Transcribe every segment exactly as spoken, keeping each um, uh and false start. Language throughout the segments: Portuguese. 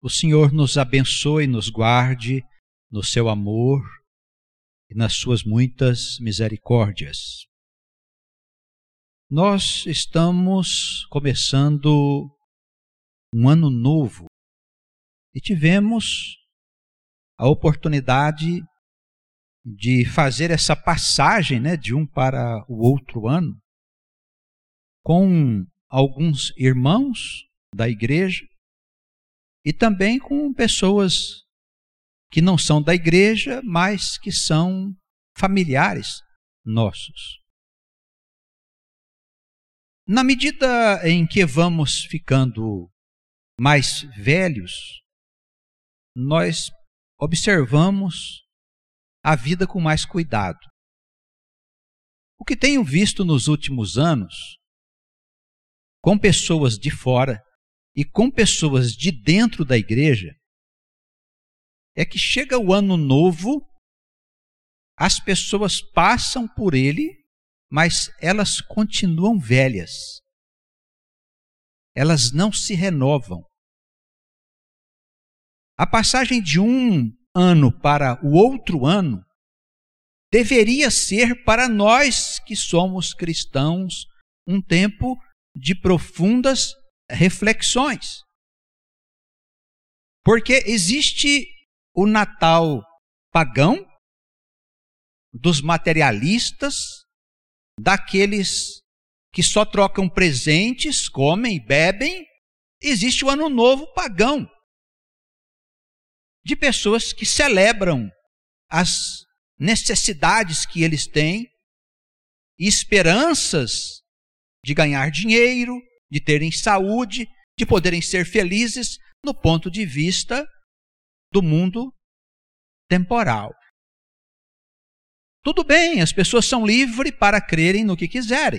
O Senhor nos abençoe e nos guarde no seu amor e nas suas muitas misericórdias. Nós estamos começando um ano novo e tivemos a oportunidade de fazer essa passagem, né, de um para o outro ano com alguns irmãos da igreja e também com pessoas que não são da igreja, mas que são familiares nossos. Na medida em que vamos ficando mais velhos, nós observamos a vida com mais cuidado. O que tenho visto nos últimos anos, com pessoas de fora e com pessoas de dentro da igreja, é que chega o ano novo, as pessoas passam por ele, mas elas continuam velhas. Elas não se renovam. A passagem de um ano para o outro ano deveria ser para nós que somos cristãos um tempo de profundas reflexões. Porque existe o Natal pagão, dos materialistas, daqueles que só trocam presentes, comem e bebem. Existe o Ano Novo pagão, de pessoas que celebram as necessidades que eles têm e esperanças de ganhar dinheiro, de terem saúde, de poderem ser felizes no ponto de vista do mundo temporal. Tudo bem, as pessoas são livres para crerem no que quiserem.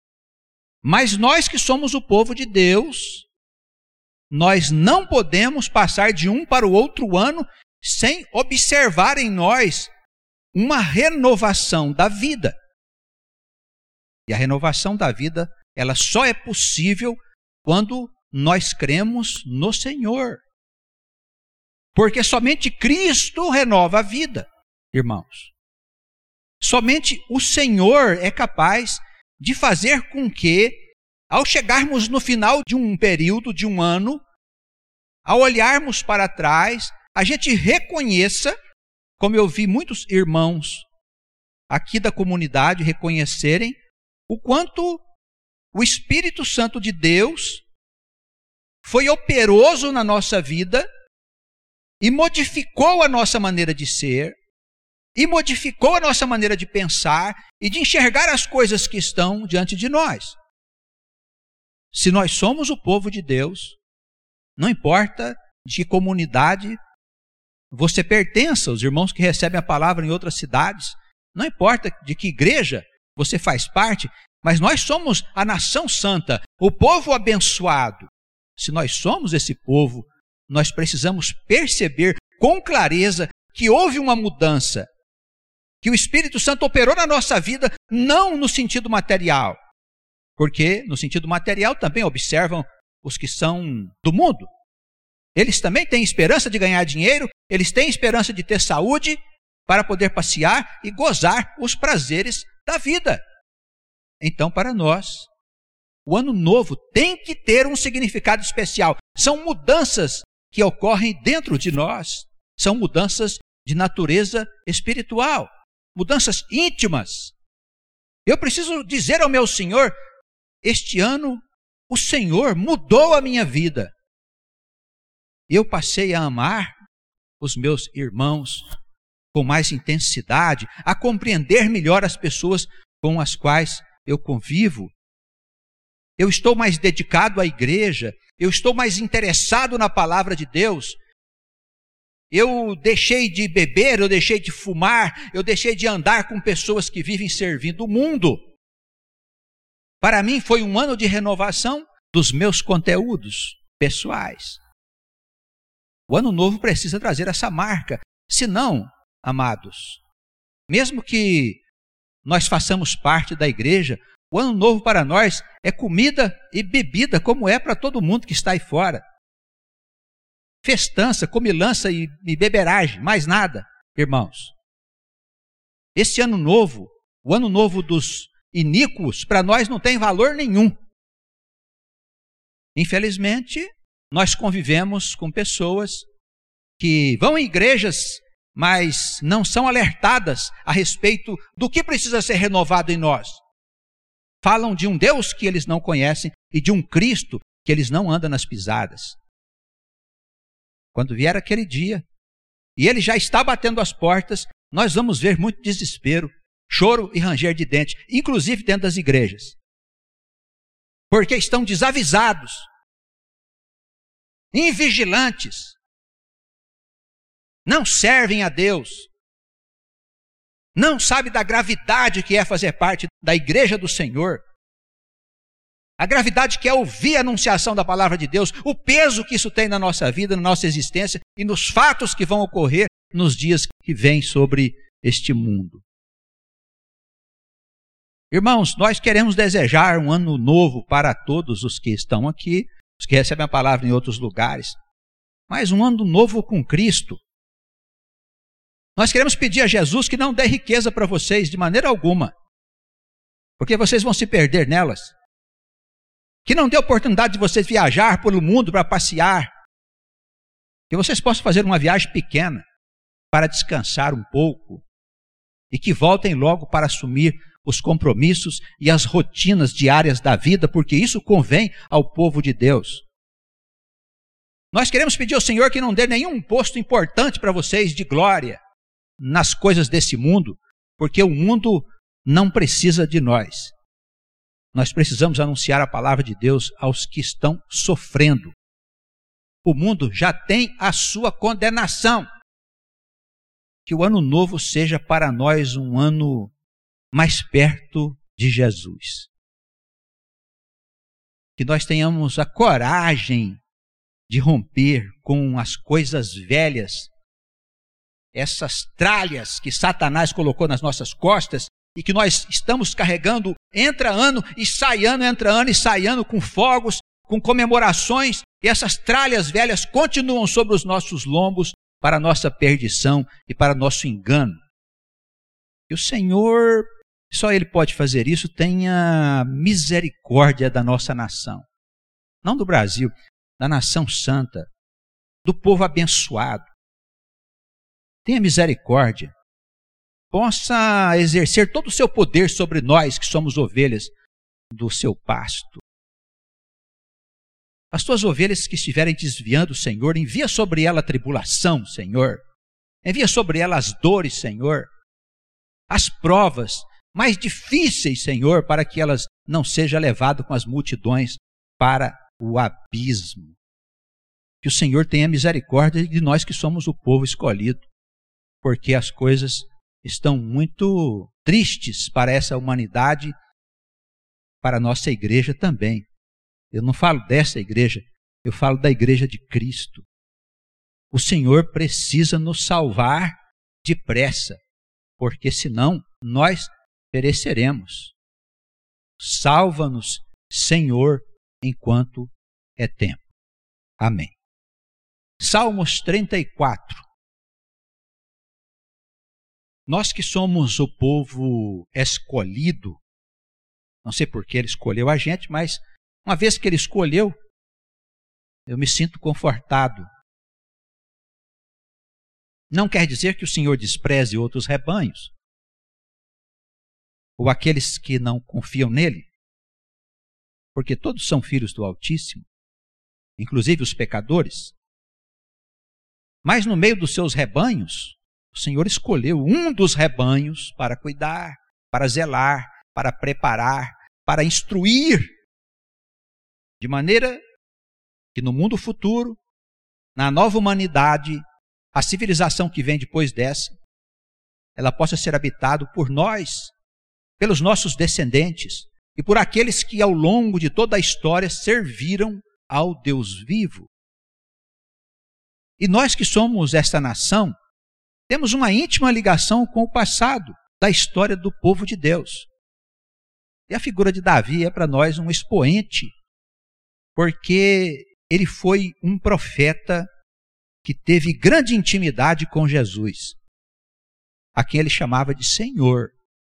Mas nós que somos o povo de Deus, nós não podemos passar de um para o outro ano sem observar em nós uma renovação da vida. E a renovação da vida, ela só é possível quando nós cremos no Senhor. Porque somente Cristo renova a vida, irmãos. Somente o Senhor é capaz de fazer com que, ao chegarmos no final de um período, de um ano, ao olharmos para trás, a gente reconheça, como eu vi muitos irmãos aqui da comunidade reconhecerem, o quanto o Espírito Santo de Deus foi operoso na nossa vida e modificou a nossa maneira de ser, e modificou a nossa maneira de pensar e de enxergar as coisas que estão diante de nós. Se nós somos o povo de Deus, não importa de que comunidade você pertença, os irmãos que recebem a palavra em outras cidades, não importa de que igreja você faz parte, mas nós somos a nação santa, o povo abençoado. Se nós somos esse povo, nós precisamos perceber com clareza que houve uma mudança, que o Espírito Santo operou na nossa vida, não no sentido material, porque no sentido material também observam os que são do mundo. Eles também têm esperança de ganhar dinheiro, eles têm esperança de ter saúde para poder passear e gozar os prazeres da vida. Então, para nós, o Ano Novo tem que ter um significado especial. São mudanças que ocorrem dentro de nós, são mudanças de natureza espiritual, mudanças íntimas. Eu preciso dizer ao meu Senhor, este ano o Senhor mudou a minha vida. Eu passei a amar os meus irmãos com mais intensidade, a compreender melhor as pessoas com as quais eu convivo. Eu estou mais dedicado à igreja, eu estou mais interessado na palavra de Deus. Eu deixei de beber, eu deixei de fumar, eu deixei de andar com pessoas que vivem servindo o mundo. Para mim foi um ano de renovação dos meus conteúdos pessoais. O Ano Novo precisa trazer essa marca. Senão, amados, mesmo que nós façamos parte da igreja, o Ano Novo para nós é comida e bebida, como é para todo mundo que está aí fora. festança, comilança e, e beberagem, mais nada, irmãos. Esse ano novo, o ano novo dos iníquos, para nós não tem valor nenhum. Infelizmente, nós convivemos com pessoas que vão em igrejas, mas não são alertadas a respeito do que precisa ser renovado em nós. Falam de um Deus que eles não conhecem e de um Cristo que eles não andam nas pisadas. Quando vier aquele dia, e ele já está batendo as portas, nós vamos ver muito desespero, choro e ranger de dentes, inclusive dentro das igrejas. Porque estão desavisados, invigilantes, não servem a Deus, não sabem da gravidade que é fazer parte da igreja do Senhor, a gravidade que é ouvir a anunciação da palavra de Deus, o peso que isso tem na nossa vida, na nossa existência e nos fatos que vão ocorrer nos dias que vêm sobre este mundo. Irmãos, nós queremos desejar um ano novo para todos os que estão aqui, os que recebem a palavra em outros lugares, mas um ano novo com Cristo. Nós queremos pedir a Jesus que não dê riqueza para vocês de maneira alguma, porque vocês vão se perder nelas. Que não dê oportunidade de vocês viajar pelo mundo para passear, que vocês possam fazer uma viagem pequena para descansar um pouco e que voltem logo para assumir os compromissos e as rotinas diárias da vida, porque isso convém ao povo de Deus. Nós queremos pedir ao Senhor que não dê nenhum posto importante para vocês de glória nas coisas desse mundo, porque o mundo não precisa de nós. Nós precisamos anunciar a palavra de Deus aos que estão sofrendo. O mundo já tem a sua condenação. Que o ano novo seja para nós um ano mais perto de Jesus. Que nós tenhamos a coragem de romper com as coisas velhas, essas tralhas que Satanás colocou nas nossas costas e que nós estamos carregando entra ano e sai ano, entra ano e sai ano, com fogos, com comemorações, e essas tralhas velhas continuam sobre os nossos lombos para a nossa perdição e para nosso engano. E o Senhor, só Ele pode fazer isso, tenha misericórdia da nossa nação. Não do Brasil, da nação santa, do povo abençoado. Tenha misericórdia. Possa exercer todo o seu poder sobre nós, que somos ovelhas do seu pasto. As tuas ovelhas que estiverem desviando, Senhor, envia sobre ela a tribulação, Senhor. Envia sobre ela as dores, Senhor. As provas mais difíceis, Senhor, para que elas não sejam levadas com as multidões para o abismo. Que o Senhor tenha misericórdia de nós que somos o povo escolhido, porque as coisas estão muito tristes para essa humanidade, para a nossa igreja também. Eu não falo dessa igreja, eu falo da igreja de Cristo. O Senhor precisa nos salvar depressa, porque senão nós pereceremos. Salva-nos, Senhor, enquanto é tempo. Amém. Salmos trinta e quatro. Nós que somos o povo escolhido, não sei por que Ele escolheu a gente, mas uma vez que Ele escolheu, eu me sinto confortado. Não quer dizer que o Senhor despreze outros rebanhos, ou aqueles que não confiam nele, porque todos são filhos do Altíssimo, inclusive os pecadores. Mas no meio dos seus rebanhos, o Senhor escolheu um dos rebanhos para cuidar, para zelar, para preparar, para instruir, de maneira que no mundo futuro, na nova humanidade, a civilização que vem depois dessa, ela possa ser habitada por nós, pelos nossos descendentes e por aqueles que ao longo de toda a história serviram ao Deus vivo. E nós que somos esta nação, temos uma íntima ligação com o passado da história do povo de Deus. E a figura de Davi é para nós um expoente, porque ele foi um profeta que teve grande intimidade com Jesus, a quem ele chamava de Senhor.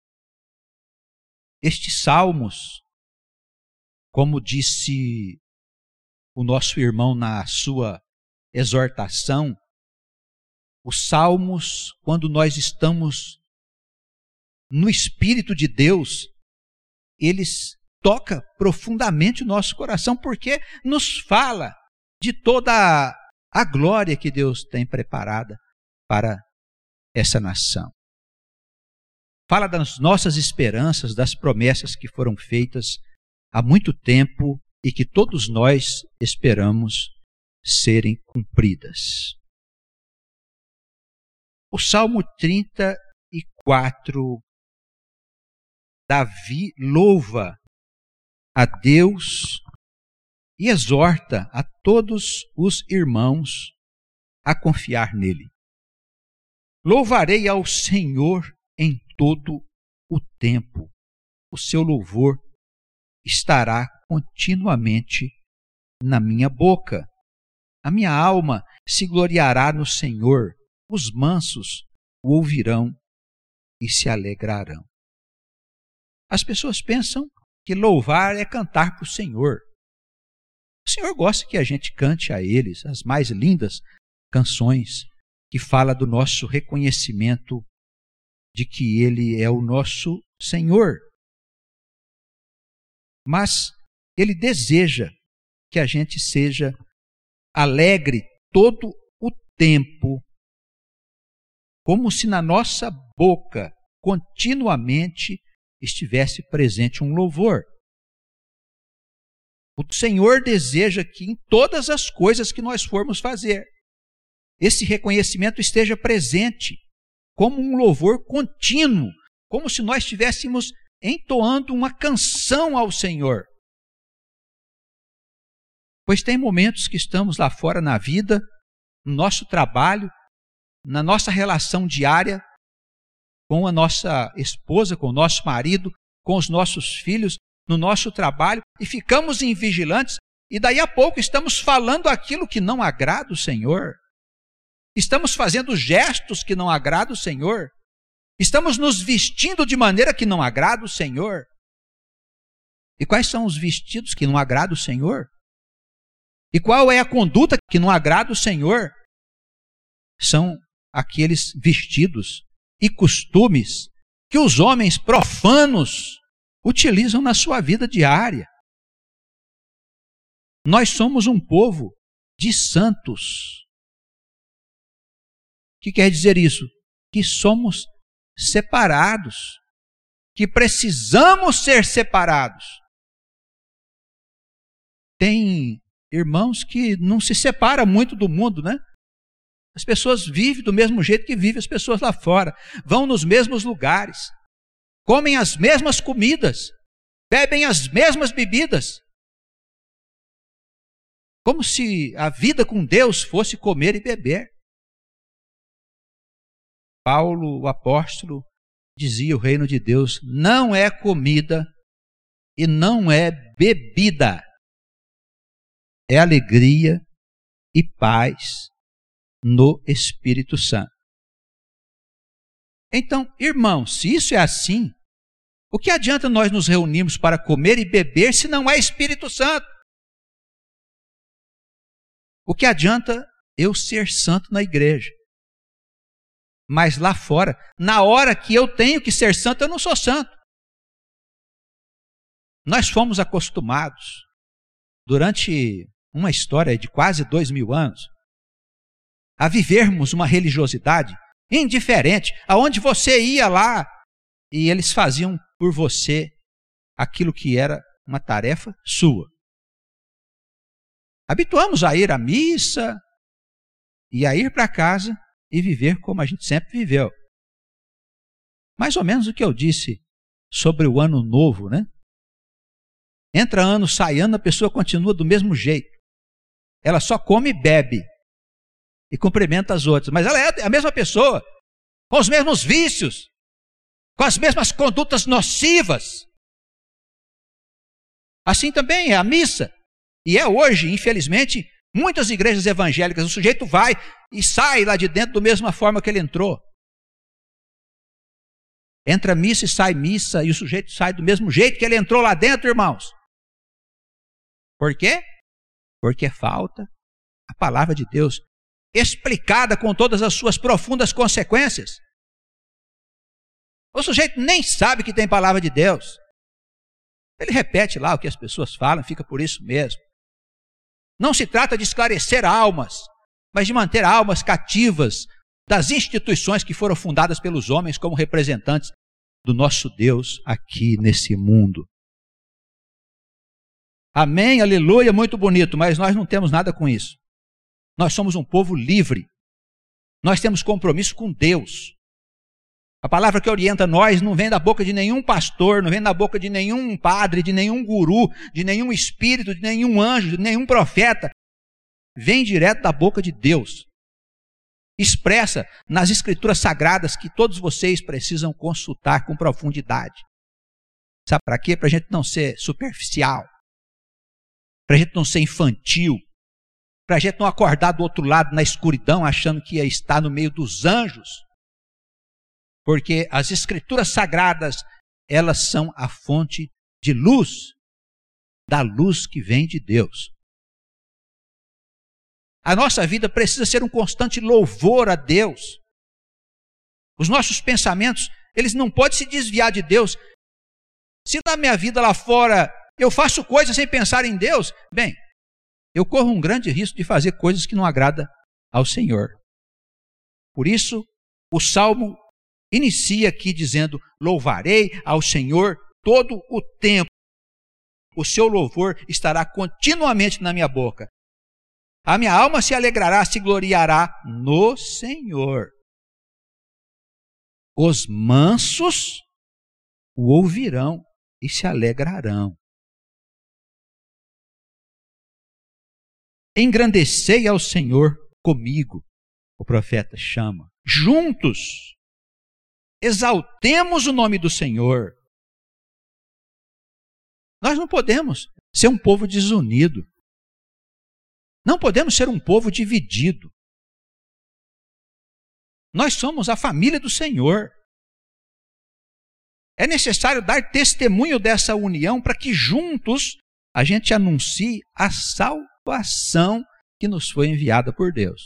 Estes salmos, como disse o nosso irmão na sua exortação, os salmos, quando nós estamos no Espírito de Deus, eles tocam profundamente o nosso coração, porque nos fala de toda a glória que Deus tem preparada para essa nação. Fala das nossas esperanças, das promessas que foram feitas há muito tempo e que todos nós esperamos serem cumpridas. O Salmo trinta e quatro, Davi louva a Deus e exorta a todos os irmãos a confiar nele. Louvarei ao Senhor em todo o tempo. O seu louvor estará continuamente na minha boca. A minha alma se gloriará no Senhor. Os mansos o ouvirão e se alegrarão. As pessoas pensam que louvar é cantar para o Senhor. O Senhor gosta que a gente cante a eles as mais lindas canções que fala do nosso reconhecimento de que Ele é o nosso Senhor. Mas Ele deseja que a gente seja alegre todo o tempo, como se na nossa boca continuamente estivesse presente um louvor. O Senhor deseja que em todas as coisas que nós formos fazer, esse reconhecimento esteja presente, como um louvor contínuo, como se nós estivéssemos entoando uma canção ao Senhor. Pois tem momentos que estamos lá fora na vida, no nosso trabalho, na nossa relação diária com a nossa esposa, com o nosso marido, com os nossos filhos, no nosso trabalho, e ficamos invigilantes, e daí a pouco estamos falando aquilo que não agrada o Senhor. Estamos fazendo gestos que não agradam o Senhor. Estamos nos vestindo de maneira que não agrada o Senhor. E quais são os vestidos que não agradam o Senhor? E qual é a conduta que não agrada o Senhor? São aqueles vestidos e costumes que os homens profanos utilizam na sua vida diária. Nós somos um povo de santos. O que quer dizer isso? Que somos separados, que precisamos ser separados. Tem irmãos que não se separam muito do mundo, né? As pessoas vivem do mesmo jeito que vivem as pessoas lá fora, vão nos mesmos lugares, comem as mesmas comidas, bebem as mesmas bebidas, como se a vida com Deus fosse comer e beber. Paulo, o apóstolo, dizia: o reino de Deus não é comida e não é bebida, é alegria e paz no Espírito Santo. Então, irmãos, se isso é assim, o que adianta nós nos reunirmos para comer e beber se não é Espírito Santo? O que adianta eu ser santo na igreja, mas lá fora, na hora que eu tenho que ser santo, eu não sou santo? Nós fomos acostumados, durante uma história de quase dois mil anos, a vivermos uma religiosidade indiferente, aonde você ia lá e eles faziam por você aquilo que era uma tarefa sua. Habituamos a ir à missa e a ir para casa e viver como a gente sempre viveu. Mais ou menos o que eu disse sobre o ano novo, né? Entra ano, sai ano, a pessoa continua do mesmo jeito. Ela só come e bebe e cumprimenta as outras, mas ela é a mesma pessoa, com os mesmos vícios, com as mesmas condutas nocivas. Assim também é a missa. E é hoje, infelizmente, Muitas igrejas evangélicas, o sujeito vai e sai lá de dentro da mesma forma que ele entrou. Entra missa e sai missa, e o sujeito sai do mesmo jeito que ele entrou lá dentro, irmãos. Por quê? Porque falta a palavra de Deus explicada com todas as suas profundas consequências. O sujeito nem sabe que tem palavra de Deus. Ele repete lá o que as pessoas falam, fica por isso mesmo. Não se trata de esclarecer almas, mas de manter almas cativas das instituições que foram fundadas pelos homens como representantes do nosso Deus aqui nesse mundo. Amém, aleluia, muito bonito, mas nós não temos nada com isso. Nós somos um povo livre. Nós temos compromisso com Deus. A palavra que orienta nós não vem da boca de nenhum pastor, não vem da boca de nenhum padre, de nenhum guru, de nenhum espírito, de nenhum anjo, de nenhum profeta. Vem direto da boca de Deus. Expressa nas escrituras sagradas que todos vocês precisam consultar com profundidade. Sabe para quê? Para a gente não ser superficial. Para a gente não ser infantil. Para a gente não acordar do outro lado na escuridão achando que ia estar no meio dos anjos. Porque as escrituras sagradas, elas são a fonte de luz, da luz que vem de Deus. A nossa vida precisa ser um constante louvor a Deus. Os nossos pensamentos, eles não podem se desviar de Deus. Se na minha vida lá fora eu faço coisas sem pensar em Deus, bem, eu corro um grande risco de fazer coisas que não agradam ao Senhor. Por isso, o Salmo inicia aqui dizendo: louvarei ao Senhor todo o tempo. O seu louvor estará continuamente na minha boca. A minha alma se alegrará, se gloriará no Senhor. Os mansos o ouvirão e se alegrarão. Engrandecei ao Senhor comigo, o profeta chama. Juntos, exaltemos o nome do Senhor. Nós não podemos ser um povo desunido. Não podemos ser um povo dividido. Nós somos a família do Senhor. É necessário dar testemunho dessa união para que juntos a gente anuncie a salvação que nos foi enviada por Deus.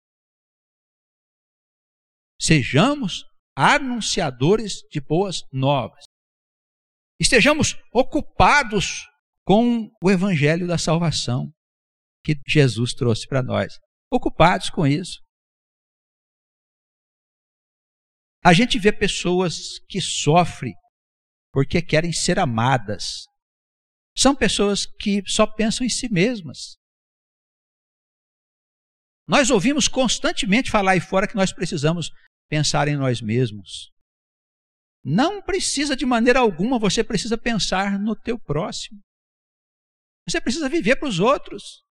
Sejamos anunciadores de boas novas. Estejamos ocupados com o evangelho da salvação que Jesus trouxe para nós. Ocupados com isso. A gente vê pessoas que sofrem porque querem ser amadas. São pessoas que só pensam em si mesmas. Nós ouvimos constantemente falar aí fora que nós precisamos pensar em nós mesmos. Não precisa de maneira alguma, você precisa pensar no teu próximo. Você precisa viver para os outros.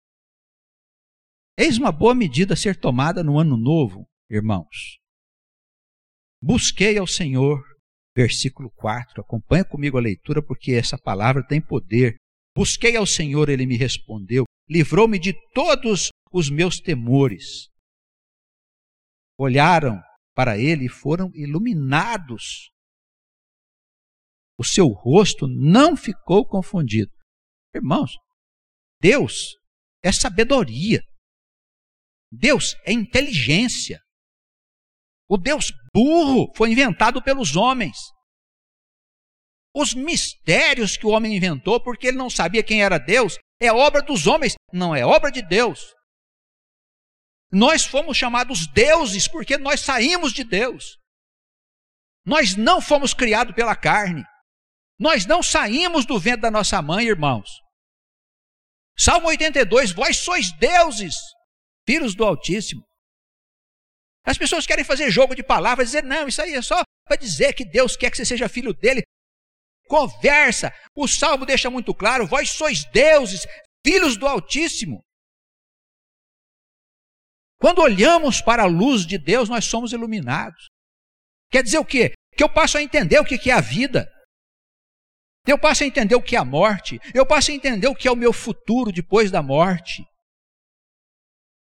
Eis uma boa medida a ser tomada no ano novo, irmãos. Busquei ao Senhor, versículo quatro, acompanha comigo a leitura porque essa palavra tem poder. Busquei ao Senhor, Ele me respondeu, livrou-me de todos os meus temores. Olharam para Ele e foram iluminados. O seu rosto não ficou confundido. Irmãos, Deus é sabedoria. Deus é inteligência. O Deus burro foi inventado pelos homens. Os mistérios que o homem inventou, porque ele não sabia quem era Deus, é obra dos homens, não é obra de Deus. Nós fomos chamados deuses porque nós saímos de Deus. Nós não fomos criados pela carne. Nós não saímos do ventre da nossa mãe, irmãos. Salmo oitenta e dois, vós sois deuses, filhos do Altíssimo. As pessoas querem fazer jogo de palavras, dizer, não, isso aí é só para dizer que Deus quer que você seja filho dele. Conversa. O Salmo deixa muito claro, vós sois deuses, filhos do Altíssimo. Quando olhamos para a luz de Deus, nós somos iluminados. Quer dizer o quê? Que eu passo a entender o que é a vida. Eu passo a entender o que é a morte. Eu passo a entender o que é o meu futuro depois da morte.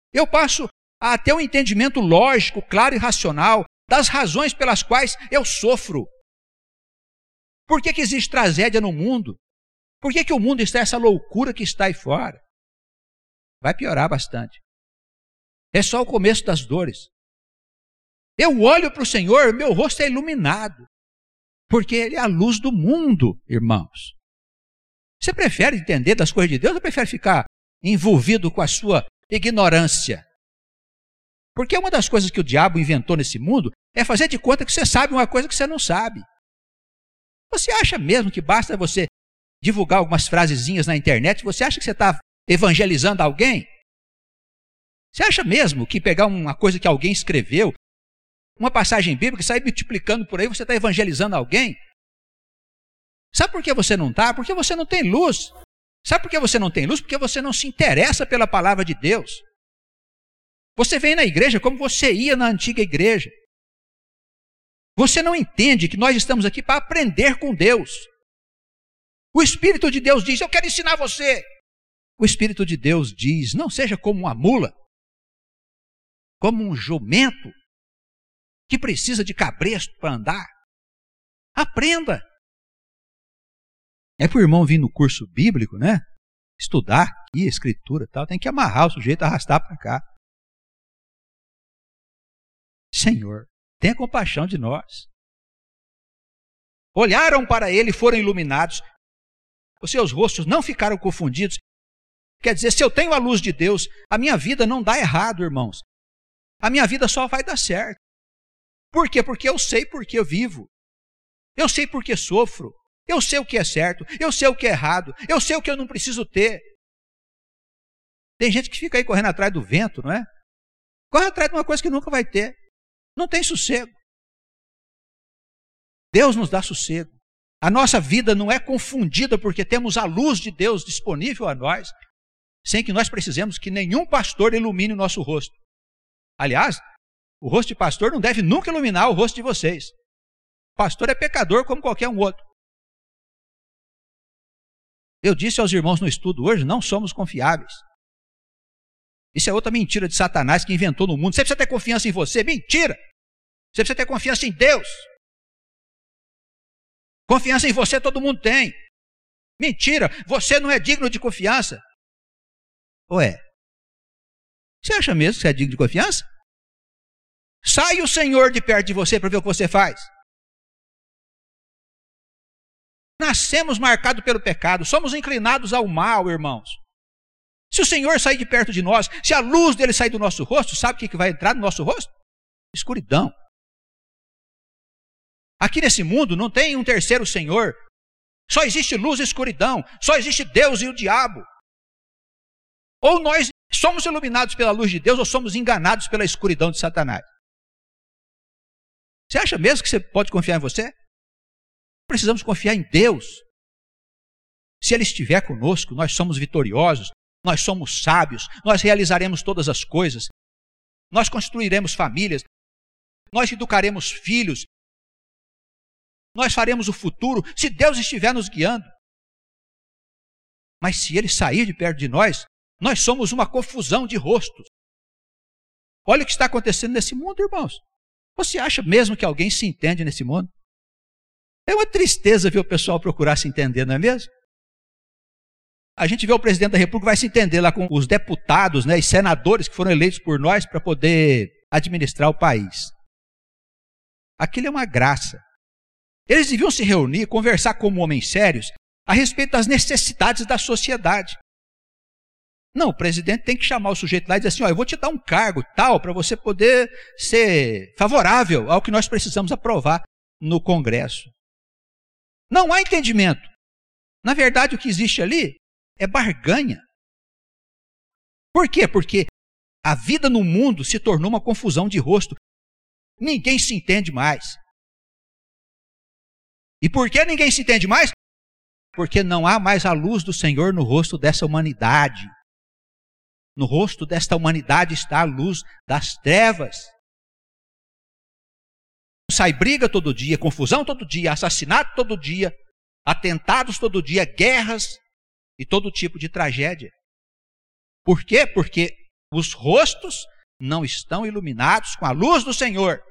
Eu passo a ter um entendimento lógico, claro e racional das razões pelas quais eu sofro. Por que que existe tragédia no mundo? Por que que o mundo está essa loucura que está aí fora? Vai piorar bastante. É só o começo das dores. Eu olho para o Senhor, meu rosto é iluminado, porque Ele é a luz do mundo, irmãos. Você prefere entender das coisas de Deus ou prefere ficar envolvido com a sua ignorância? Porque uma das coisas que o diabo inventou nesse mundo é fazer de conta que você sabe uma coisa que você não sabe. Você acha mesmo que basta você divulgar algumas frasezinhas na internet, você acha que você está evangelizando alguém? Você acha mesmo que pegar uma coisa que alguém escreveu, uma passagem bíblica, e sair multiplicando por aí, você está evangelizando alguém? Sabe por que você não está? Porque você não tem luz. Sabe por que você não tem luz? Porque você não se interessa pela palavra de Deus. Você vem na igreja como você ia na antiga igreja. Você não entende que nós estamos aqui para aprender com Deus. O Espírito de Deus diz, eu quero ensinar você. O Espírito de Deus diz, não seja como uma mula, como um jumento que precisa de cabresto para andar. Aprenda. É para o irmão vir no curso bíblico, né? Estudar aqui, escritura e tal, tem que amarrar o sujeito, arrastar para cá. Senhor, tenha compaixão de nós. Olharam para ele e foram iluminados. Os seus rostos não ficaram confundidos. Quer dizer, se eu tenho a luz de Deus, a minha vida não dá errado, irmãos. A minha vida só vai dar certo. Por quê? Porque eu sei por que eu vivo. Eu sei por que sofro. Eu sei o que é certo. Eu sei o que é errado. Eu sei o que eu não preciso ter. Tem gente que fica aí correndo atrás do vento, não é? Corre atrás de uma coisa que nunca vai ter. Não tem sossego. Deus nos dá sossego. A nossa vida não é confundida porque temos a luz de Deus disponível a nós, sem que nós precisemos que nenhum pastor ilumine o nosso rosto. Aliás, o rosto de pastor não deve nunca iluminar o rosto de vocês. O pastor é pecador como qualquer um outro. Eu disse aos irmãos no estudo hoje, não somos confiáveis. Isso é outra mentira de Satanás que inventou no mundo. Você precisa ter confiança em você. Mentira! Você precisa ter confiança em Deus. Confiança em você todo mundo tem. Mentira! Você não é digno de confiança. Ué, você acha mesmo que você é digno de confiança? Sai o Senhor de perto de você para ver o que você faz. Nascemos marcados pelo pecado, somos inclinados ao mal, irmãos. Se o Senhor sair de perto de nós, se a luz dele sair do nosso rosto, sabe o que vai entrar no nosso rosto? Escuridão. Aqui nesse mundo não tem um terceiro Senhor. Só existe luz e escuridão. Só existe Deus e o diabo. Ou nós somos iluminados pela luz de Deus ou somos enganados pela escuridão de Satanás. Você acha mesmo que você pode confiar em você? Precisamos confiar em Deus. Se Ele estiver conosco, nós somos vitoriosos, nós somos sábios, nós realizaremos todas as coisas, nós construiremos famílias, nós educaremos filhos, nós faremos o futuro, se Deus estiver nos guiando. Mas se Ele sair de perto de nós, nós somos uma confusão de rostos. Olha o que está acontecendo nesse mundo, irmãos. Você acha mesmo que alguém se entende nesse mundo? É uma tristeza ver o pessoal procurar se entender, não é mesmo? A gente vê o presidente da República vai se entender lá com os deputados, né, e senadores que foram eleitos por nós para poder administrar o país. Aquilo é uma graça. Eles deviam se reunir, conversar como homens sérios a respeito das necessidades da sociedade. Não, o presidente tem que chamar o sujeito lá e dizer assim, ó, eu vou te dar um cargo tal para você poder ser favorável ao que nós precisamos aprovar no Congresso. Não há entendimento. Na verdade, o que existe ali é barganha. Por quê? Porque a vida no mundo se tornou uma confusão de rosto. Ninguém se entende mais. E por que ninguém se entende mais? Porque não há mais a luz do Senhor no rosto dessa humanidade. No rosto desta humanidade está a luz das trevas. Sai briga todo dia, confusão todo dia, assassinato todo dia, atentados todo dia, guerras e todo tipo de tragédia. Por quê? Porque os rostos não estão iluminados com a luz do Senhor.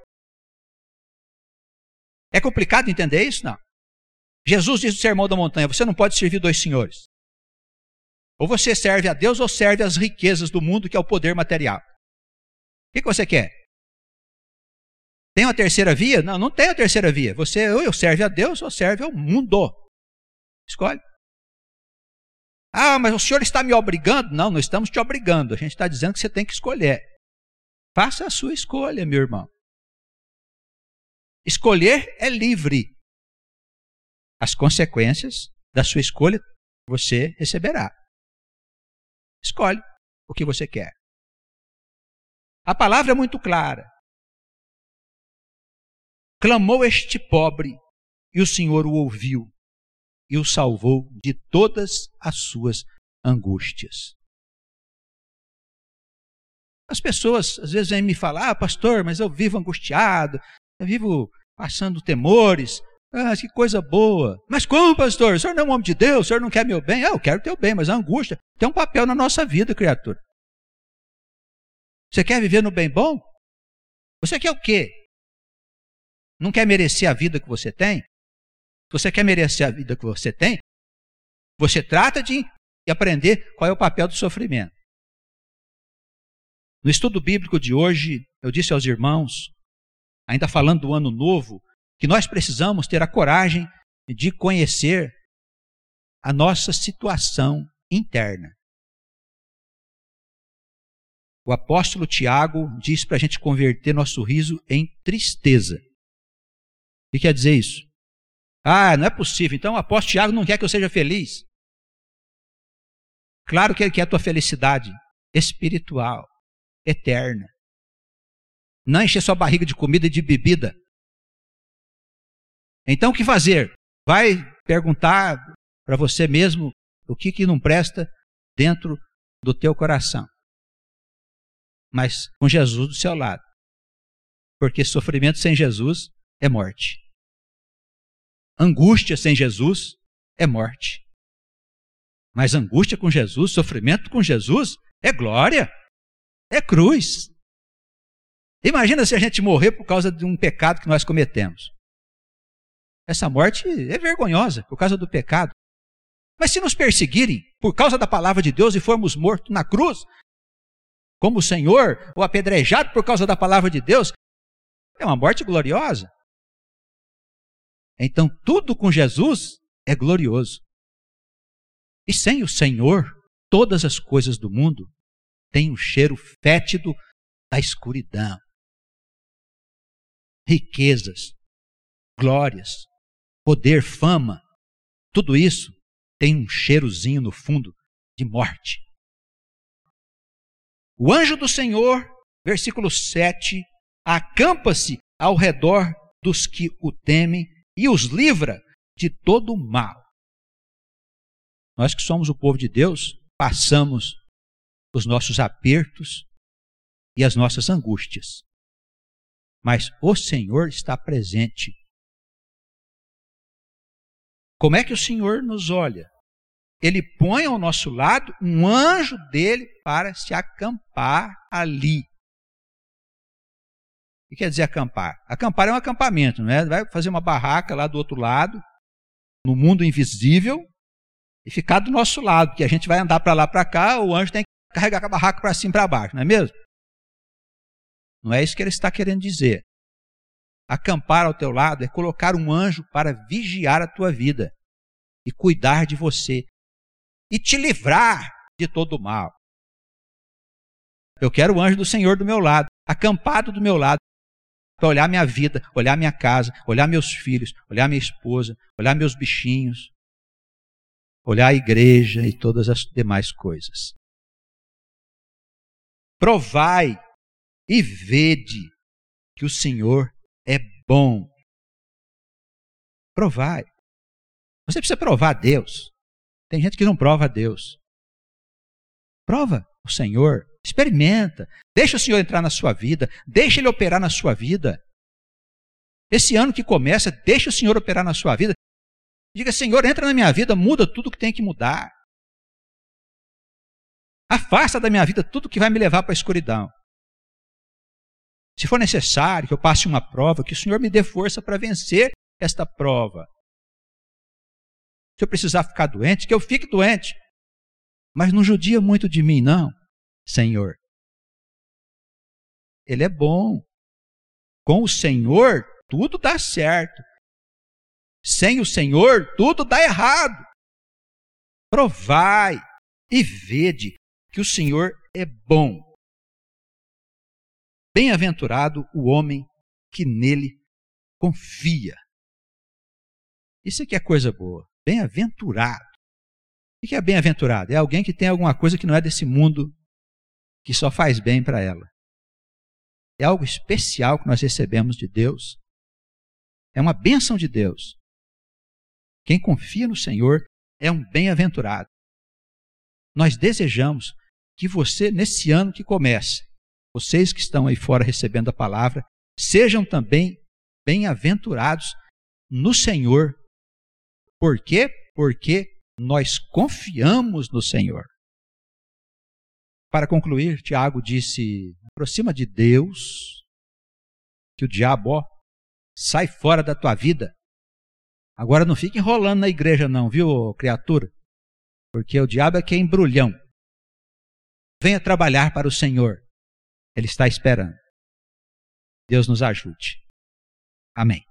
É complicado entender isso? Não. Jesus diz no Sermão da Montanha, você não pode servir dois senhores. Ou você serve a Deus ou serve as riquezas do mundo, que é o poder material. O que, que você quer? Tem uma terceira via? Não, não tem a terceira via. Você ou serve a Deus ou serve ao mundo. Escolhe. Ah, mas o senhor está me obrigando? Não, não estamos te obrigando. A gente está dizendo que você tem que escolher. Faça a sua escolha, meu irmão. Escolher é livre. As consequências da sua escolha você receberá. Escolhe o que você quer. A palavra é muito clara. Clamou este pobre, e o Senhor o ouviu, e o salvou de todas as suas angústias. As pessoas às vezes vêm me falar, ah, pastor, mas eu vivo angustiado, eu vivo passando temores, ah, que coisa boa. Mas como, pastor? O senhor não é um homem de Deus, o senhor não quer meu bem? Ah, eu quero teu bem, mas a angústia tem um papel na nossa vida, criatura. Você quer viver no bem bom? Você quer o quê? Não quer merecer a vida que você tem? Se você quer merecer a vida que você tem, você trata de aprender qual é o papel do sofrimento. No estudo bíblico de hoje, eu disse aos irmãos, ainda falando do ano novo, que nós precisamos ter a coragem de conhecer a nossa situação interna. O apóstolo Tiago diz para a gente converter nosso riso em tristeza. O que quer dizer isso? Ah, não é possível. Então o apóstolo Tiago não quer que eu seja feliz. Claro que ele quer a tua felicidade espiritual, eterna. Não encher sua barriga de comida e de bebida. Então o que fazer? Vai perguntar para você mesmo o que, que não presta dentro do teu coração. Mas com Jesus do seu lado. Porque sofrimento sem Jesus é morte. Angústia sem Jesus é morte. Mas angústia com Jesus, sofrimento com Jesus é glória, é cruz. Imagina se a gente morrer por causa de um pecado que nós cometemos. Essa morte é vergonhosa por causa do pecado. Mas se nos perseguirem por causa da palavra de Deus e formos mortos na cruz, como o Senhor, ou apedrejado por causa da palavra de Deus, é uma morte gloriosa. Então tudo com Jesus é glorioso. E sem o Senhor, todas as coisas do mundo têm um cheiro fétido da escuridão. Riquezas, glórias, poder, fama, tudo isso tem um cheirozinho no fundo de morte. O anjo do Senhor, versículo sete, acampa-se ao redor dos que o temem e os livra de todo o mal. Nós que somos o povo de Deus, passamos os nossos apertos e as nossas angústias. Mas o Senhor está presente. Como é que o Senhor nos olha? Ele põe ao nosso lado um anjo dele para se acampar ali. O que quer dizer acampar? Acampar é um acampamento, não é? Vai fazer uma barraca lá do outro lado, no mundo invisível, e ficar do nosso lado, porque a gente vai andar para lá para cá, o anjo tem que carregar a barraca para cima e para baixo, não é mesmo? Não é isso que ele está querendo dizer. Acampar ao teu lado é colocar um anjo para vigiar a tua vida e cuidar de você e te livrar de todo o mal. Eu quero o anjo do Senhor do meu lado, acampado do meu lado, para olhar minha vida, olhar minha casa, olhar meus filhos, olhar minha esposa, olhar meus bichinhos, olhar a igreja e todas as demais coisas. Provai e vede que o Senhor é bom. Provai. Você precisa provar a Deus. Tem gente que não prova a Deus. Prova o Senhor. Experimenta. Deixa o Senhor entrar na sua vida. Deixa Ele operar na sua vida. Esse ano que começa, deixa o Senhor operar na sua vida. Diga, Senhor, entra na minha vida, muda tudo que tem que mudar. Afasta da minha vida tudo que vai me levar para a escuridão. Se for necessário que eu passe uma prova, que o Senhor me dê força para vencer esta prova. Se eu precisar ficar doente, que eu fique doente. Mas não judia muito de mim, não, Senhor. Ele é bom. Com o Senhor, tudo dá certo. Sem o Senhor, tudo dá errado. Provai e vede que o Senhor é bom. Bem-aventurado o homem que nele confia. Isso aqui é coisa boa. Bem-aventurado. O que é bem-aventurado? É alguém que tem alguma coisa que não é desse mundo, que só faz bem para ela. É algo especial que nós recebemos de Deus. É uma bênção de Deus. Quem confia no Senhor é um bem-aventurado. Nós desejamos que você, nesse ano que começa, vocês que estão aí fora recebendo a palavra, sejam também bem-aventurados no Senhor. Por quê? Porque nós confiamos no Senhor. Para concluir, Tiago disse, aproxima de Deus, que o diabo, ó, sai fora da tua vida. Agora não fique enrolando na igreja não, viu, criatura? Porque o diabo é que é embrulhão. Venha trabalhar para o Senhor. Ele está esperando. Deus nos ajude. Amém.